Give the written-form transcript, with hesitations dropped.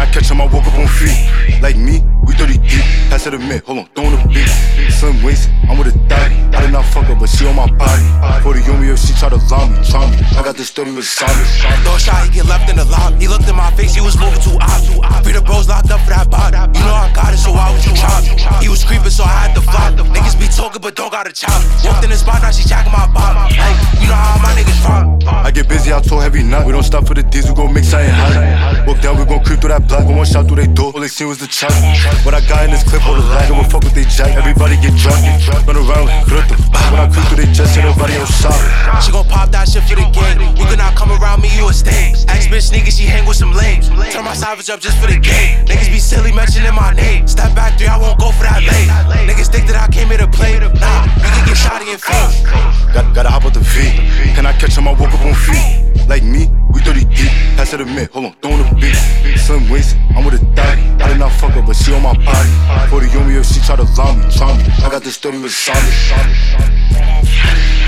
catch him, I woke up on feet. Like me, we 30 deep. Pass it a minute, hold on, throwing a beat. Slim waist, I'm with a thotty. I did not fuck her, but she on my body. 40 on me if she try to lie me, try me. I got this 30 with Simon. Throw a shot, he get left in the lob. He looked in my face, he was moving too odd. Free the bros locked up for that body. You know I got it, so why would you chop? He was creeping, so I had to flop. Niggas be talking, but don't gotta chop. Walked in the spot, now she jacking my bop. Hey, you know how my niggas rock. I get busy, I told heavy nut. We don't stop for the D's, we gon' make something hot. Walk down, we gon' creep through that block. One shot through they door, all they seen was the chop. What I got in this clip, all the lag, don't fuck with they jack. Everybody get drunk, run around like Grutta. When I creep through they chest, ain't nobody on shot. She gon' pop that shit for the game. You cannot come around me, you a stain. Ex-bitch sneaky, she hang with some lames. Turn my savage up just for the game. Niggas be silly mentioning my name. Step back 3, I won't go for that lane. Niggas think that I came here to play. Nah, you can get shot in your face. Gotta hop out the V. Can I catch him? I woke up on feet. Like me, we 30 deep. Pass it a minute, hold on, throwing a beat. Slim waist, I'm with a thotty. I did not fuck her, but she on my body. 40 on me if she try to lie me, try me. I got this 30 with Simon.